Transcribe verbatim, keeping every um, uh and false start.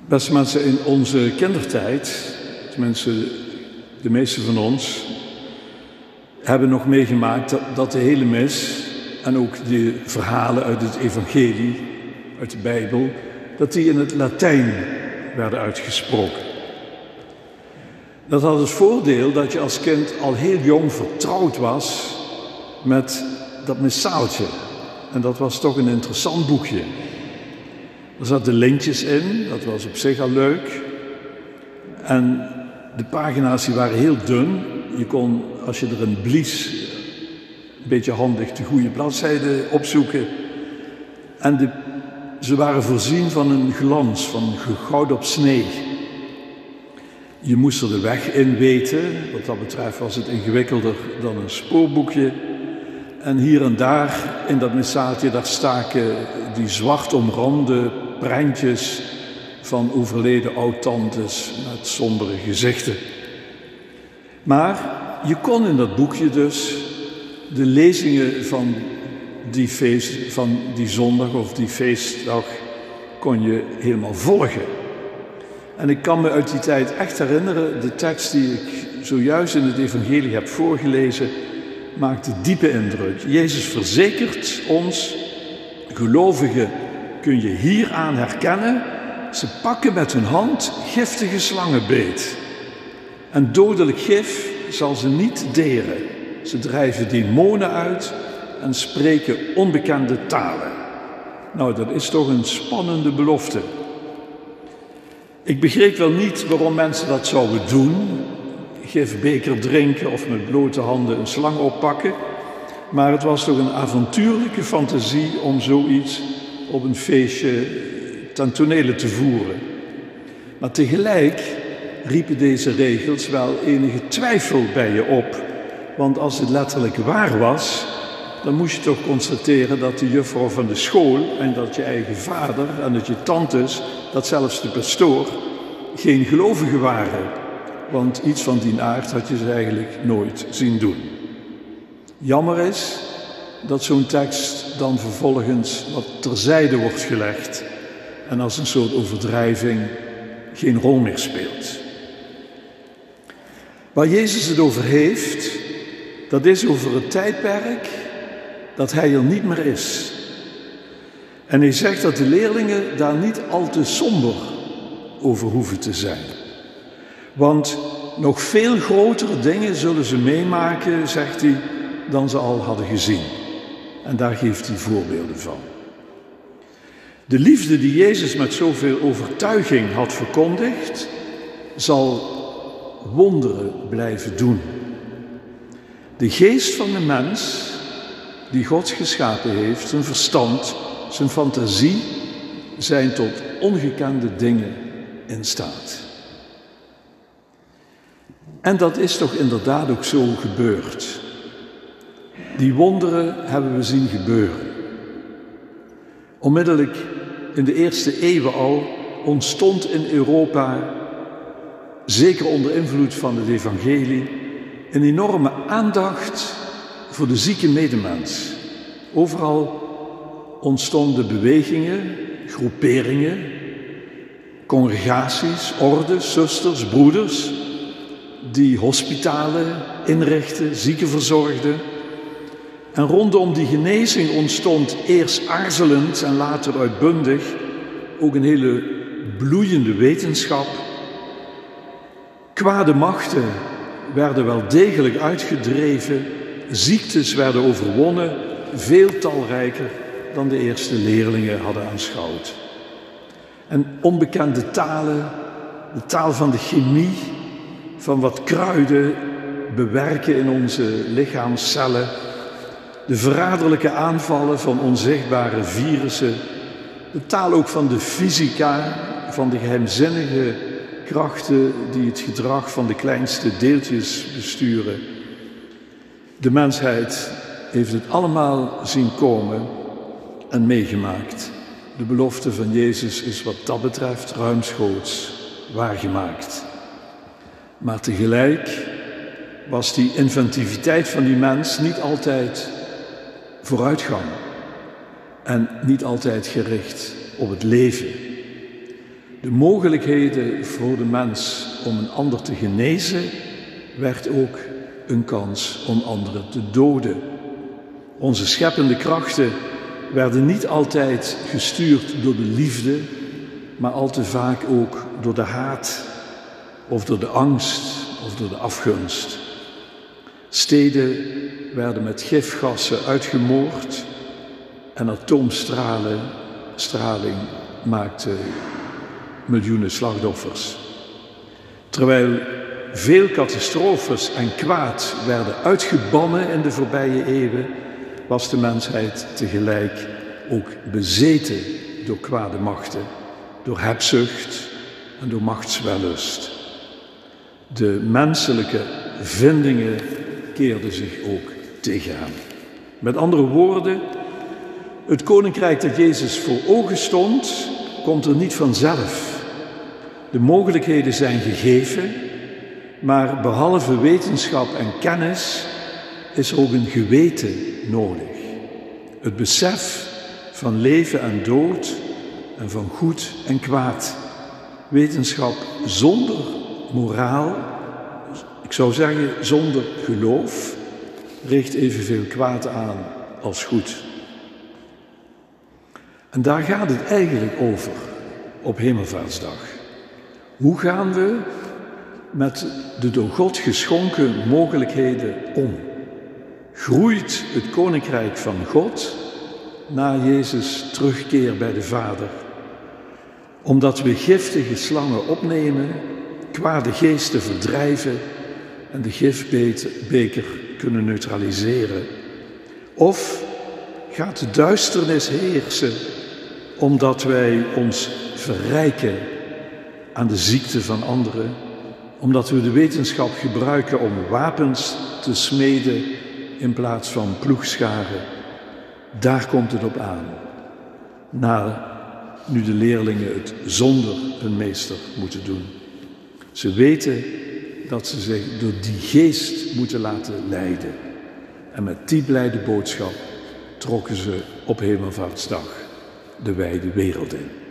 Beste mensen, in onze kindertijd, tenminste de meeste van ons, hebben nog meegemaakt dat, dat de hele mis en ook de verhalen uit het evangelie, uit de Bijbel, dat die in het Latijn werden uitgesproken. Dat had het voordeel dat je als kind al heel jong vertrouwd was met dat missaaltje. En dat was toch een interessant boekje. Er zaten lintjes in, dat was op zich al leuk. En de pagina's die waren heel dun. Je kon, als je erin blies, een beetje handig de goede bladzijde opzoeken. En de, ze waren voorzien van een glans, van goud op snee. Je moest er de weg in weten. Wat dat betreft was het ingewikkelder dan een spoorboekje. En hier en daar in dat missaaltje, daar staken die zwart omrande prentjes van overleden oud-tantes met sombere gezichten. Maar je kon in dat boekje dus de lezingen van die, feest, van die zondag of die feestdag kon je helemaal volgen. En ik kan me uit die tijd echt herinneren, de tekst die ik zojuist in het evangelie heb voorgelezen, maakte diepe indruk. Jezus verzekert ons, gelovigen kun je hieraan herkennen, ze pakken met hun hand giftige slangen beet. En dodelijk gif zal ze niet deren. Ze drijven demonen uit en spreken onbekende talen. Nou, dat is toch een spannende belofte. Ik begreep wel niet waarom mensen dat zouden doen. Gifbeker drinken of met blote handen een slang oppakken. Maar het was toch een avontuurlijke fantasie om zoiets op een feestje ten tonele te voeren. Maar tegelijk riepen deze regels wel enige twijfel bij je op. Want als het letterlijk waar was, dan moest je toch constateren dat de juffrouw van de school en dat je eigen vader en dat je tantes, dat zelfs de pastoor, geen gelovigen waren. Want iets van die aard had je ze eigenlijk nooit zien doen. Jammer is dat zo'n tekst dan vervolgens wat terzijde wordt gelegd en als een soort overdrijving geen rol meer speelt. Waar Jezus het over heeft, dat is over het tijdperk dat hij er niet meer is. En hij zegt dat de leerlingen daar niet al te somber over hoeven te zijn. Want nog veel grotere dingen zullen ze meemaken, zegt hij, dan ze al hadden gezien. En daar geeft hij voorbeelden van. De liefde die Jezus met zoveel overtuiging had verkondigd, zal wonderen blijven doen. De geest van de mens, die God geschapen heeft, zijn verstand, zijn fantasie, zijn tot ongekende dingen in staat. En dat is toch inderdaad ook zo gebeurd. Die wonderen hebben we zien gebeuren. Onmiddellijk in de eerste eeuwen al ontstond in Europa, zeker onder invloed van het evangelie, een enorme aandacht voor de zieke medemens. Overal ontstonden bewegingen, groeperingen, congregaties, ordes, zusters, broeders, die hospitalen inrichten, zieken verzorgden. En rondom die genezing ontstond eerst aarzelend en later uitbundig ook een hele bloeiende wetenschap. Kwade machten werden wel degelijk uitgedreven, ziektes werden overwonnen, veel talrijker dan de eerste leerlingen hadden aanschouwd. En onbekende talen, de taal van de chemie, van wat kruiden bewerken in onze lichaamscellen, de verraderlijke aanvallen van onzichtbare virussen, de taal ook van de fysica, van de geheimzinnige krachten die het gedrag van de kleinste deeltjes besturen. De mensheid heeft het allemaal zien komen en meegemaakt. De belofte van Jezus is wat dat betreft ruimschoots waargemaakt. Maar tegelijk was die inventiviteit van die mens niet altijd vooruitgang en niet altijd gericht op het leven. de mogelijkheden voor de mens om een ander te genezen, werd ook een kans om anderen te doden. Onze scheppende krachten werden niet altijd gestuurd door de liefde, maar al te vaak ook door de haat, of door de angst, of door de afgunst. Steden werden met gifgassen uitgemoord en atoomstraling straling maakte miljoenen slachtoffers. Terwijl veel catastrofes en kwaad werden uitgebannen in de voorbije eeuwen, was de mensheid tegelijk ook bezeten door kwade machten, door hebzucht en door machtswellust. De menselijke vindingen keerden zich ook tegen hem. Met andere woorden, het koninkrijk dat Jezus voor ogen stond, komt er niet vanzelf. De mogelijkheden zijn gegeven, maar behalve wetenschap en kennis is er ook een geweten nodig. Het besef van leven en dood en van goed en kwaad. Wetenschap zonder moraal, ik zou zeggen zonder geloof, richt evenveel kwaad aan als goed. En daar gaat het eigenlijk over op Hemelvaartsdag. Hoe gaan we met de door God geschonken mogelijkheden om? Groeit het koninkrijk van God na Jezus' terugkeer bij de Vader? Omdat we giftige slangen opnemen, kwade geesten verdrijven en de gifbeker kunnen neutraliseren? Of gaat de duisternis heersen omdat wij ons verrijken aan de ziekte van anderen, omdat we de wetenschap gebruiken om wapens te smeden in plaats van ploegscharen? Daar komt het op aan. Na nu de leerlingen het zonder hun meester moeten doen. Ze weten dat ze zich door die geest moeten laten leiden. En met die blijde boodschap trokken ze op Hemelvaartsdag de wijde wereld in.